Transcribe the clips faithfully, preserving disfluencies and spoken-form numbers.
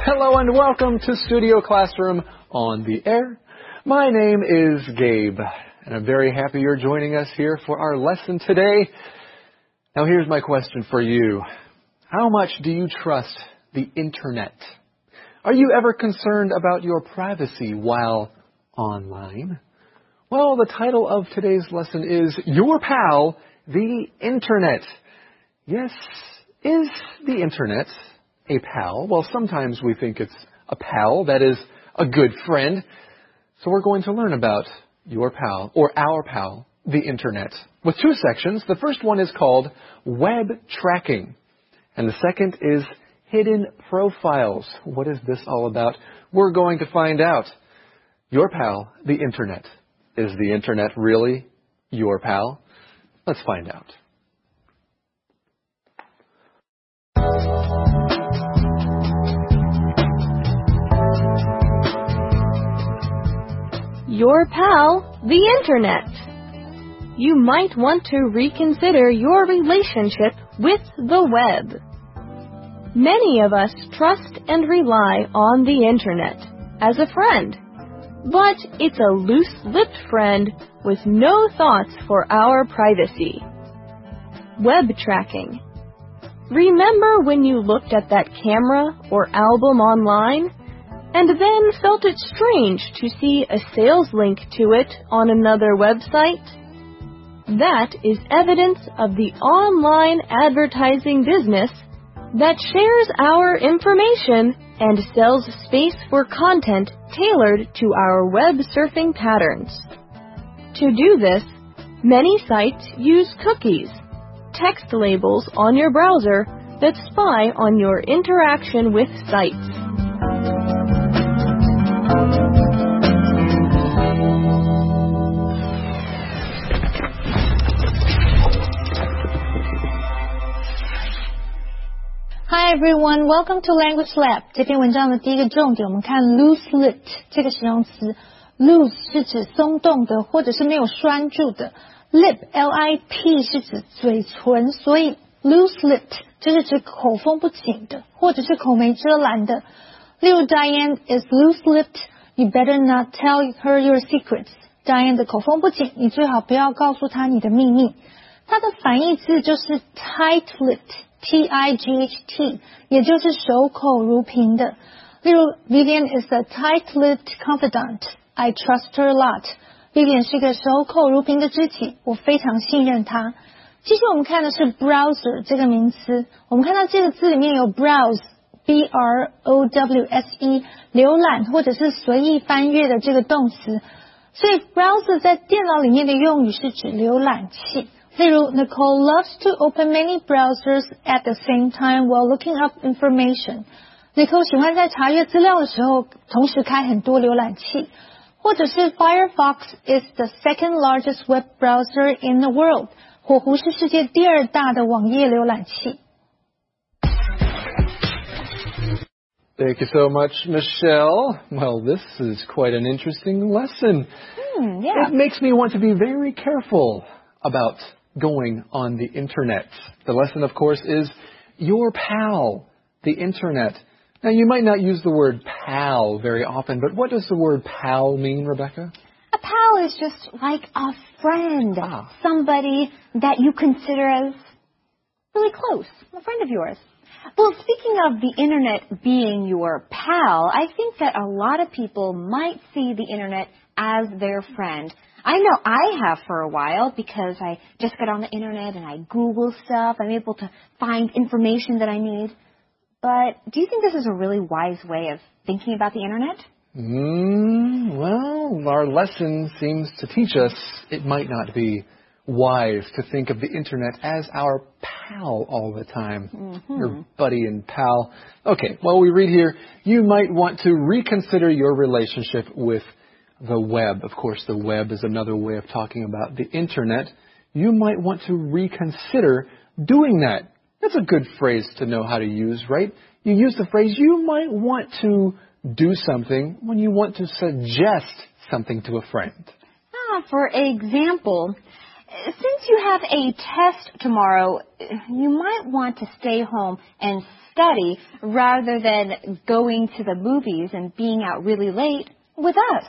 Hello and welcome to Studio Classroom on the air. My name is Gabe, and I'm very happy you're joining us here for our lesson today. Now here's my question for you. How much do you trust the Internet? Are you ever concerned about your privacy while online? Well, the title of today's lesson is Your Pal, the Internet. Yes, is the Internet a pal? Well, sometimes we think it's a pal, that is a good friend. So we're going to learn about your pal, or our pal, the Internet, with two sections. The first one is called Web Tracking, and the second is Hidden Profiles. What is this all about? We're going to find out. Your pal, the Internet. Is the Internet really your pal? Let's find out. Your pal, the Internet. You might want to reconsider your relationship with the web. Many of us trust and rely on the Internet as a friend, but it's a loose-lipped friend with no thoughts for our privacy. Web tracking. Remember when you looked at that camera or album online and then felt it strange to see a sales link to it on another website? That is evidence of the online advertising business that shares our information and sells space for content tailored to our web surfing patterns. To do this, many sites use cookies, text labels on your browser that spy on your interaction with sites. Hi everyone, welcome to Language Lab. 这篇文章的第一个重点，我们看 loose-lipped 这个形容词。loose 是指松动的，或者是没有拴住的。lip L I P 是指嘴唇，所以 loose-lipped 就是指口风不紧的，或者是口没遮拦的。例如 Diane is loose-lipped, you better not tell her your secrets. Diane 的口风不紧，你最好不要告诉她你的秘密。它的反义字就是 tight-lipped。T I G H T 也就是守口如瓶的。例如 Vivian is a tight-lipped confidant. I trust her a lot. Vivian 是个守口如瓶的知己，我非常信任她。继续我们看的是 browser 这个名词。我们看到这个字里面有 browse, B R O W S E, 浏览或者是随意翻阅的这个动词。所以 browser 在电脑里面的用语是指浏览器。例如 Nicole loves to open many browsers at the same time while looking up information. Nicole 喜欢在查阅资料的时候同时开很多浏览器。或者是 Firefox is the second largest web browser in the world. 火狐是世界第二大的网页浏览器。 Thank you so much, Michelle. Well, this is quite an interesting lesson. Hmm, yeah. It makes me want to be very careful about going on the Internet. The lesson, of course, is your pal, the Internet. Now, you might not use the word pal very often, but what does the word pal mean, Rebecca? A pal is just like a friend, Ah. somebody that you consider as really close, a friend of yours. Well, speaking of the Internet being your pal, I think that a lot of people might see the Internet as their friend. I know I have for a while because I just get on the Internet and I Google stuff. I'm able to find information that I need. But do you think this is a really wise way of thinking about the Internet? Mm, well, our lesson seems to teach us it might not be wise to think of the Internet as our pal all the time. Mm-hmm. Your buddy and pal. Okay, well, we read here, you might want to reconsider your relationship with the web. Of course, the web is another way of talking about the Internet. You might want to reconsider doing that. That's a good phrase to know how to use, right? You use the phrase, you might want to do something when you want to suggest something to a friend. Ah, for example, Since you have a test tomorrow, you might want to stay home and study rather than going to the movies and being out really late with us.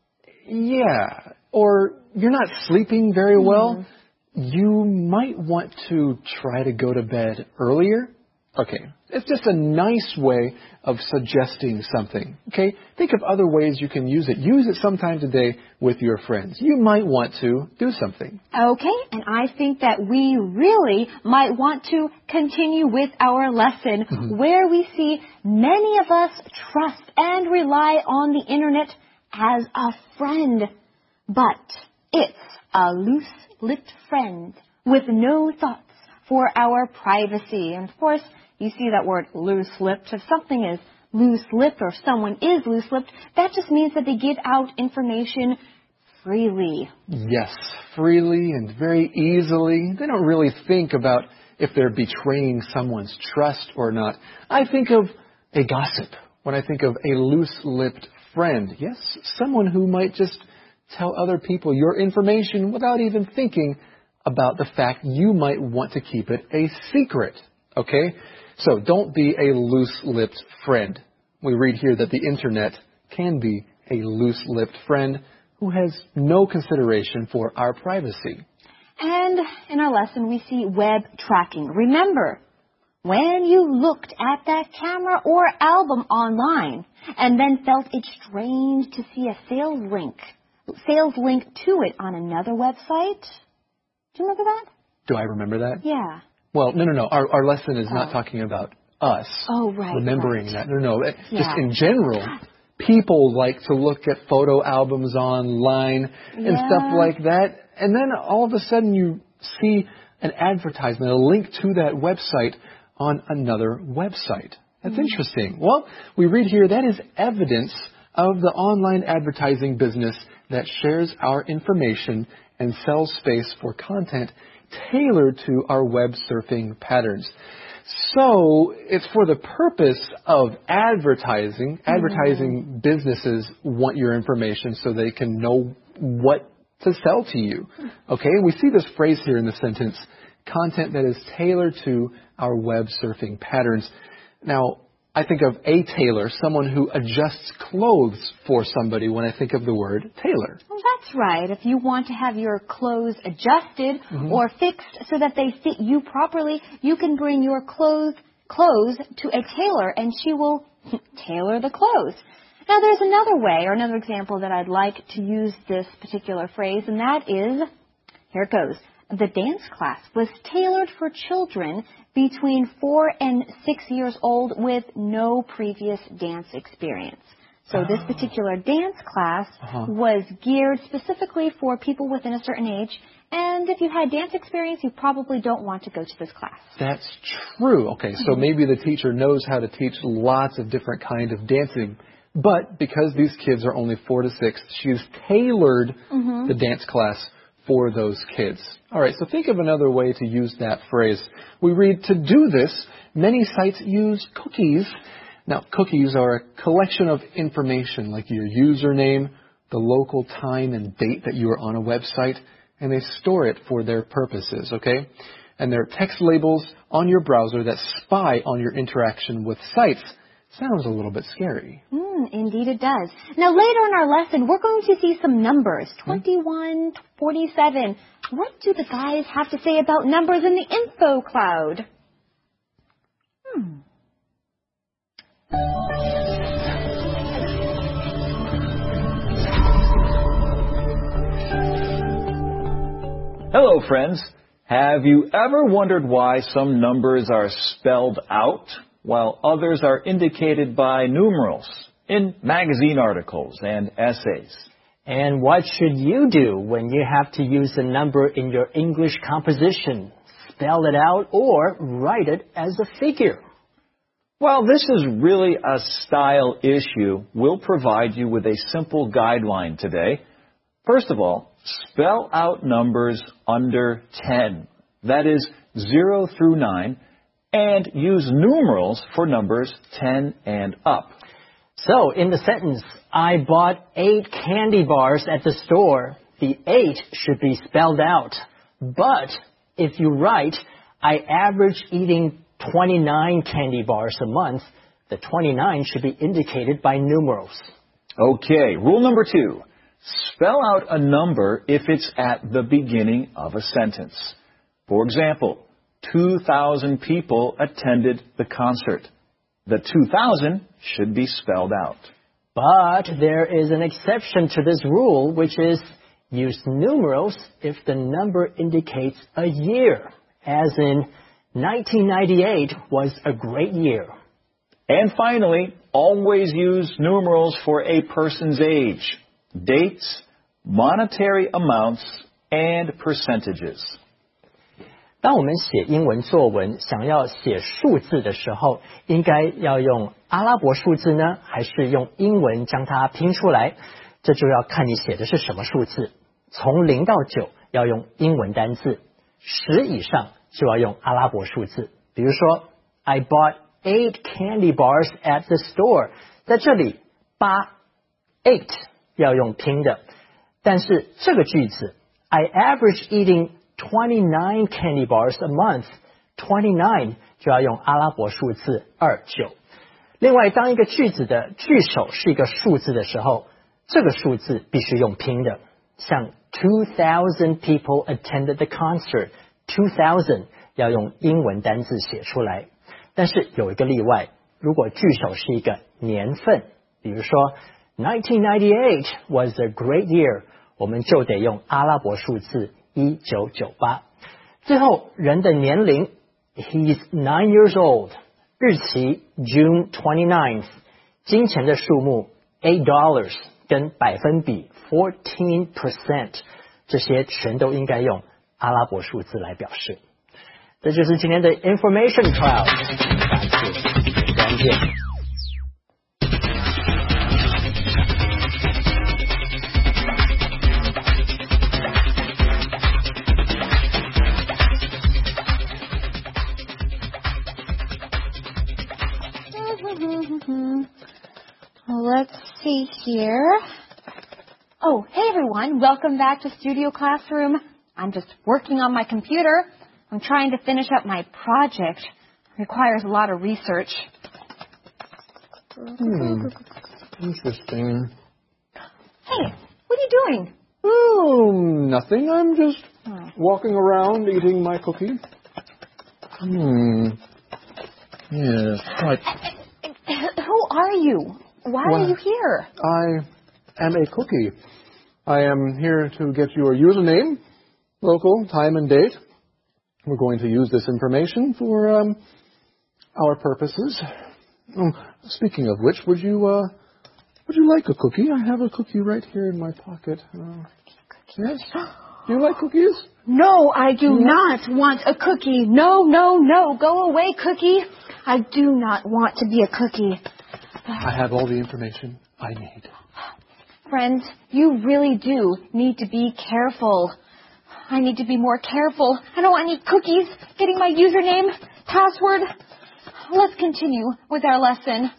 Yeah. Or you're not sleeping very well. Mm. You might want to try to go to bed earlier. Okay. It's just a nice way of suggesting something. Okay. Think of other ways you can use it. Use it sometime today with your friends. You might want to do something. Okay. And I think that we really might want to continue with our lesson mm-hmm. where we see many of us trust and rely on the internet as a friend. But it's a loose-lipped friend with no thoughts for our privacy. And of course, you see that word loose-lipped. If something is loose-lipped or if someone is loose-lipped, that just means that they give out information freely. Yes, freely and very easily. They don't really think about if they're betraying someone's trust or not. I think of a gossip when I think of a loose-lipped friend. Yes, someone who might just tell other people your information without even thinking about the fact you might want to keep it a secret. Okay? So don't be a loose-lipped friend. We read here that the internet can be a loose-lipped friend who has no consideration for our privacy. And in our lesson, we see web tracking. Remember, when you looked at that camera or album online and then felt it strange to see a sales link, sales link to it on another website, do you remember that? Do I remember that? Yeah. Well, no, no, no. Our, our lesson is oh. not talking about us. Oh, right. Remembering right. that. No, no. Just yeah. in general, people like to look at photo albums online and yeah. stuff like that. And then all of a sudden you see an advertisement, a link to that website on another website. That's mm-hmm. interesting. Well, we read here that is evidence of the online advertising business that shares our information and sells space for content tailored to our web surfing patterns. So it's for the purpose of advertising. Mm-hmm. Advertising businesses want your information so they can know what to sell to you. Okay, we see this phrase here in the sentence, content that is tailored to our web surfing patterns. Now, I think of a tailor, someone who adjusts clothes for somebody when I think of the word tailor. Well, that's right. If you want to have your clothes adjusted mm-hmm. or fixed so that they fit you properly, you can bring your clothes, clothes to a tailor and she will tailor the clothes. Now, there's another way or another example that I'd like to use this particular phrase, and that is, here it goes. The dance class was tailored for children between four and six years old with no previous dance experience. So oh. this particular dance class uh-huh. was geared specifically for people within a certain age. And if you had dance experience, you probably don't want to go to this class. That's true. Okay, so mm-hmm. maybe the teacher knows how to teach lots of different kinds of dancing. But because these kids are only four to six, she's tailored mm-hmm. the dance class for those kids. All right, so think of another way to use that phrase. We read, to do this, many sites use cookies. Now, cookies are a collection of information like your username, the local time and date that you are on a website, and they store it for their purposes, okay? And they're text labels on your browser that spy on your interaction with sites. Sounds a little bit scary. Mm, indeed it does. Now later in our lesson, we're going to see some numbers. twenty-one, forty-seven. What do the guys have to say about numbers in the info cloud? Hmm. Hello, friends. Have you ever wondered why some numbers are spelled out while others are indicated by numerals in magazine articles and essays? And what should you do when you have to use a number in your English composition? Spell it out or write it as a figure? Well, this is really a style issue. We'll provide you with a simple guideline today. First of all, spell out numbers under ten. That is zero through nine. And use numerals for numbers ten and up. So, in the sentence, I bought eight candy bars at the store, the eight should be spelled out. But if you write, I average eating twenty-nine candy bars a month, the twenty-nine should be indicated by numerals. Okay, rule number two. Spell out a number if it's at the beginning of a sentence. For example, two thousand people attended the concert. The two thousand should be spelled out. But there is an exception to this rule, which is use numerals if the number indicates a year, as in nineteen ninety-eight was a great year. And finally, always use numerals for a person's age, dates, monetary amounts, and percentages. 当我们写英文作文想要写数字的时候，应该要用阿拉伯数字呢，还是用英文将它拼出来？这就要看你写的是什么数字。从零到九要用英文单字，十以上就要用阿拉伯数字。比如说 I bought eight candy bars at the store， 在这里八 eight 要用拼的，但是这个句子 I average eating twenty-nine candy bars a month， twenty-nine 就要用阿拉伯数字二九。另外，当一个句子的句首是一个数字的时候，这个数字必须用拼的，像 two thousand people attended the concert， two thousand 要用英文单字写出来。但是有一个例外，如果句首是一个年份，比如说 nineteen ninety-eight was a great year， 我们就得用阿拉伯数字一九九八。最后，人的年龄 He's nine years old， 日期 June twenty-ninth， 金钱的数目 eight dollars， 跟百分比 fourteen percent， 这些全都应该用阿拉伯数字来表示。这就是今天的 Information Cloud， 下次再见。 Let's see here. Oh, hey everyone. Welcome back to Studio Classroom. I'm just working on my computer. I'm trying to finish up my project. It requires a lot of research. Hmm. Interesting. Hey, what are you doing? Oh, nothing. I'm just walking around eating my cookie. Hmm. Yes, right. Who are you? Why well, are you here? I am a cookie. I am here to get your username, local, time, and date. We're going to use this information for um, our purposes. Oh, speaking of which, would you uh, would you like a cookie? I have a cookie right here in my pocket. Uh, yes. Do you like cookies? No, I do not want a cookie. No, no, no. Go away, cookie. I do not want to be a cookie. I have all the information I need. Friends, you really do need to be careful. I need to be more careful. I don't want any cookies getting my username, password. Let's continue with our lesson.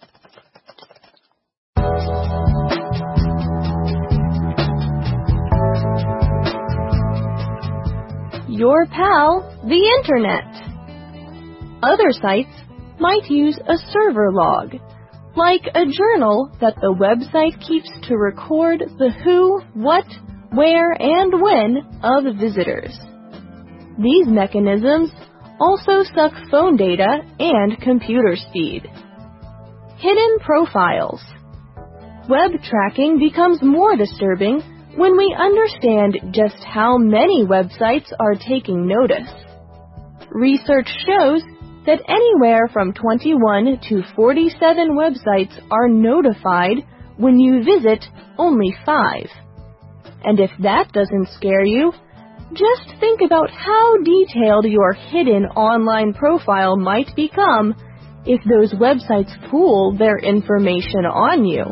Your pal, the Internet. Other sites might use a server log, like a journal that the website keeps to record the who, what, where, and when of visitors. These mechanisms also suck phone data and computer speed. Hidden profiles. Web tracking becomes more disturbing when we understand just how many websites are taking notice. Research shows that anywhere from twenty-one to forty-seven websites are notified when you visit only five. And if that doesn't scare you, just think about how detailed your hidden online profile might become if those websites pool their information on you.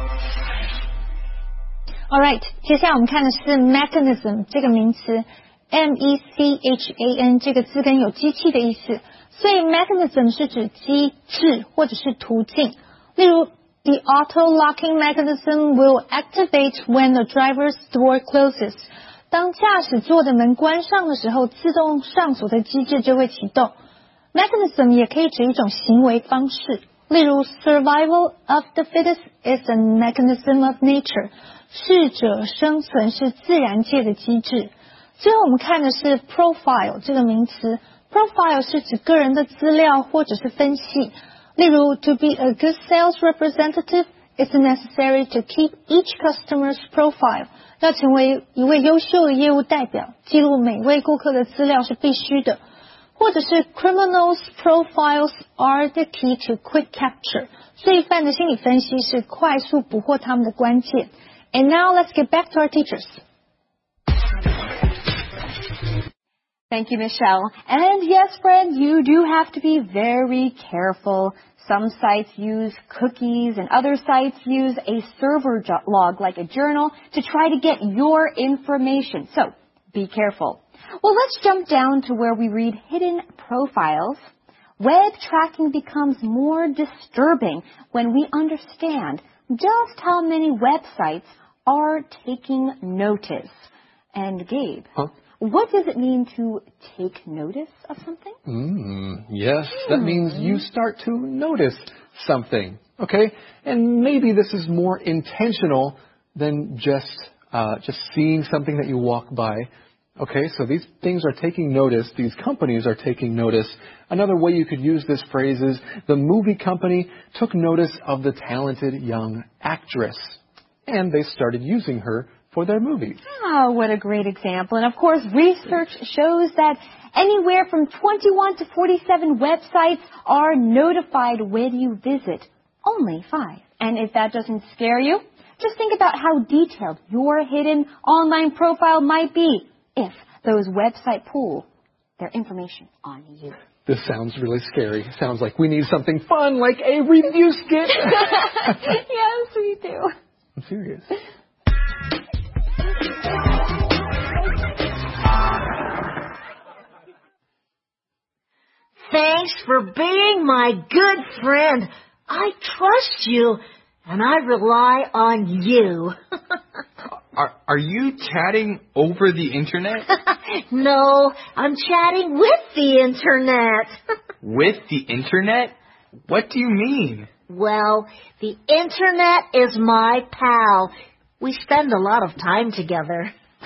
Alright， 接下来我们看的是 mechanism 这个名词 M E C H A N 这个字根有机器的意思，所以 mechanism 是指机制或者是途径。例如 The auto locking mechanism will activate when the driver's door closes. 当驾驶座的门关上的时候，自动上锁的机制就会启动。Mechanism 也可以指一种行为方式，例如 Survival of the fittest is a mechanism of nature. 适者生存是自然界的机制。最后我们看的是 profile 这个名词。Profile 是指个人的资料或者是分析。例如 To be a good sales representative, it's necessary to keep each customer's profile. 要成为一位优秀的业务代表，记录每位顾客的资料是必须的。或者是 Criminals' profiles are the key to quick capture. 罪犯的心理分析是快速捕获他们的关键。And now let's get back to our teachers. Thank you, Michelle. And yes, friends, you do have to be very careful. Some sites use cookies and other sites use a server log like a journal to try to get your information. So be careful. Well, let's jump down to where we read hidden profiles. Web tracking becomes more disturbing when we understand just how many websites are taking notice. And Gabe, huh? What does it mean to take notice of something? Mm, yes, mm. That means you start to notice something, okay? And maybe this is more intentional than just uh, just seeing something that you walk by. Okay, so these things are taking notice. These companies are taking notice. Another way you could use this phrase is the movie company took notice of the talented young actress, and they started using her for their movies. Oh, what a great example. And of course, research shows that anywhere from twenty-one to forty-seven websites are notified when you visit. Only five. And if that doesn't scare you, just think about how detailed your hidden online profile might be if those websites pool their information on you. This sounds really scary. Sounds like we need something fun, like a review skit. Yes, we do. I'm serious. Thanks for being my good friend. I trust you, and I rely on you. Are, are you chatting over the internet? No, I'm chatting with the internet. With the internet? What do you mean? Well, the internet is my pal. We spend a lot of time together.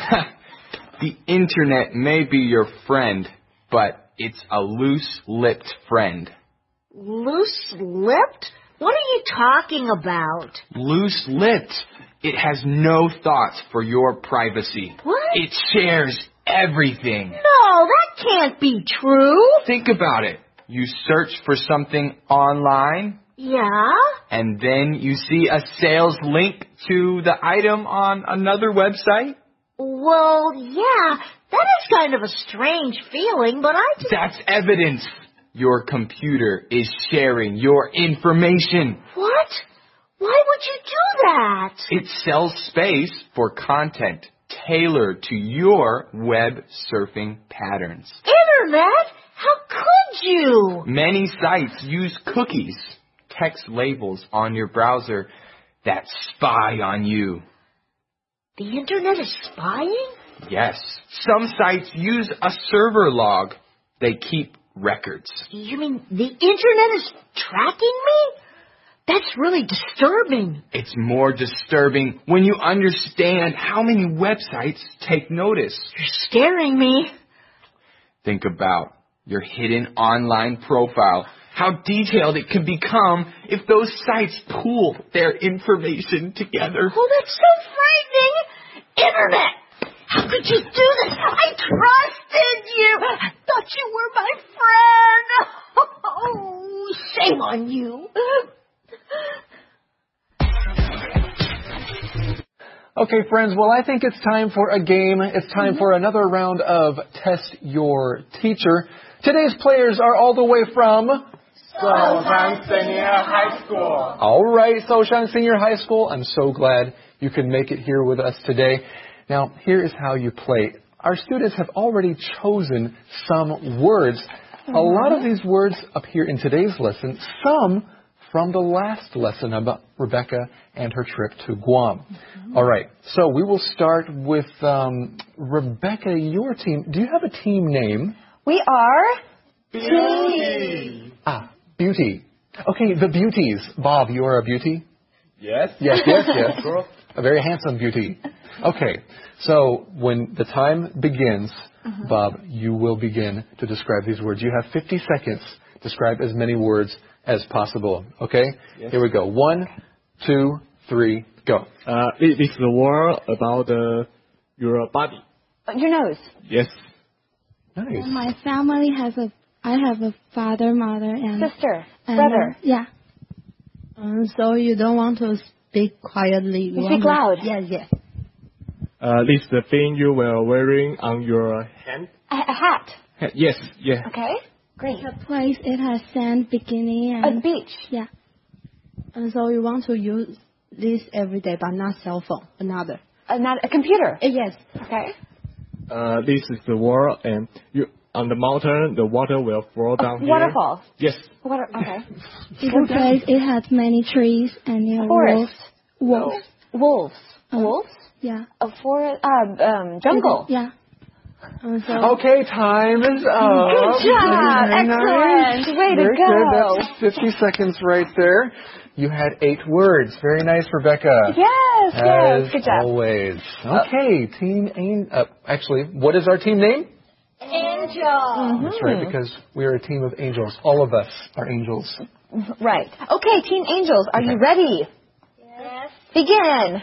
The internet may be your friend, but it's a loose-lipped friend. Loose-lipped? What are you talking about? Loose-lipped. It has no thoughts for your privacy. What? It shares everything. No, that can't be true. Think about it. You search for something online. Yeah? And then you see a sales link to the item on another website. Well, yeah, that is kind of a strange feeling, but I just... That's evidence. Your computer is sharing your information. What? Why would you do that? It sells space for content tailored to your web surfing patterns. Internet? How could you? Many sites use cookies, text labels on your browser that spy on you. The internet is spying? Yes. Some sites use a server log. They keep records. You mean the internet is tracking me? That's really disturbing. It's more disturbing when you understand how many websites take notice. You're scaring me. Think about your hidden online profile. How detailed it can become if those sites pool their information together. Oh, that's so frightening. Internet, how could you do this? I trusted you. I thought you were my friend. Oh, shame on you. Okay, friends, well, I think it's time for a game. It's time mm-hmm. for another round of Test Your Teacher. Today's players are all the way from... Soushan Senior High School. All right, Soushan Senior High School. I'm so glad you could make it here with us today. Now, here is how you play. our students have already chosen some words. A lot of these words appear in today's lesson, some from the last lesson about Rebecca and her trip to Guam. Mm-hmm. All right, so we will start with um, Rebecca, your team. Do you have a team name? We are Beauty. Ah, Beauty. Okay, the Beauties. Bob, you are a beauty? Yes. Yes, yes, yes. A very handsome beauty. Okay, so when the time begins, uh-huh. Bob, you will begin to describe these words. You have fifty seconds. Describe as many words as possible. Okay? Yes. Here we go. One, two, three, go. Uh, it is the word about uh, your body. Your nose. Yes. Nice. My family has a, I have a father, mother, and sister, and, brother. Uh, yeah. Um, so you don't want to speak quietly. You, you speak to, loud. Yes, yes. Uh, this is the thing you were wearing on your hand. A, a hat. Ha- Yes. Yeah. Okay. Great. The place it has sand beginning and a beach. Yeah. And so you want to use this every day, but not cell phone. Another. Uh, not a computer. Uh, yes. Okay. Uh, this is the word, and you on the mountain, the water will flow down here. Waterfall. Yes. Water. Okay. The place it has many trees and near Forest. wolves. Wolves. Wolves. Uh, Wolves. Yeah. A forest. Uh, um, jungle. Yeah. Uh, so Okay, time is up. Good job. Very Excellent. Nice. Way to Very go. Good. That's fifty seconds right there. You had eight words. Very nice, Rebecca. Yes, yes. As Good job. always. Okay, Team Angel. Uh, actually, what is our team name? Angel. Mm-hmm. That's right, because we are a team of angels. All of us are angels. Right. Okay, Teen Angels, are you ready? Yes. Begin.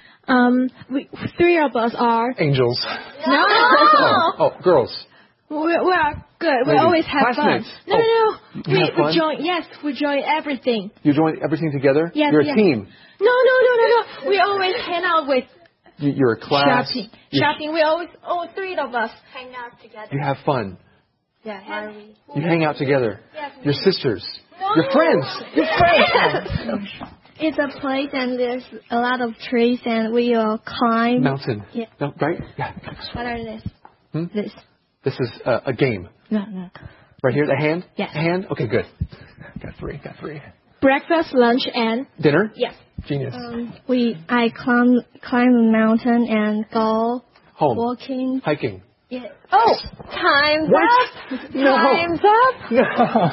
Um, we three of us are Angels. no. Oh, oh, girls. We, we are good. We Ladies. always have Classmates. fun. No, Oh, no, no. you We, have fun? we join. Yes, we join everything. You join everything together? Yes, You're a yes. team. No, no, no, no, no. We always hang out with You, you're a class. shopping. You, Shopping. We always, all three of us hang out together. you have fun. Yeah, are we? You hang out together. Yes. Your sisters. No. Your friends. Your friends. It's a place and there's a lot of trees and we all climb. Mountain. Yeah. No, right? Yeah. What are this? Hmm? This. This is uh, a game. No, no. Right here, the hand? Yes. The hand? Okay, good. Got three, got three. Breakfast, lunch, and Dinner? yes. Genius. Um, we I climb climb a mountain and go Home. walking. Hiking. Yeah. Oh, time's What? up. No. Time's up. No.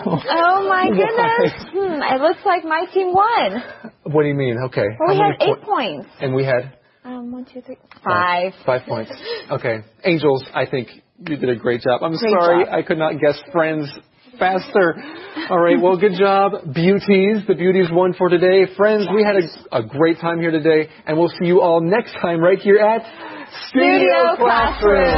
Oh my goodness. Hmm, it looks like my team won. What do you mean? Okay. Well, we How had many eight po- points. And we had? Um, one, two, three, five. Five points. Okay. Angels, I think you did a great job. I'm Great sorry job. I could not guess friends faster. All right. Well, good job. Beauties. The beauties won for today. Friends, we had a, a great time here today, and we'll see you all next time right here at Studio Classroom.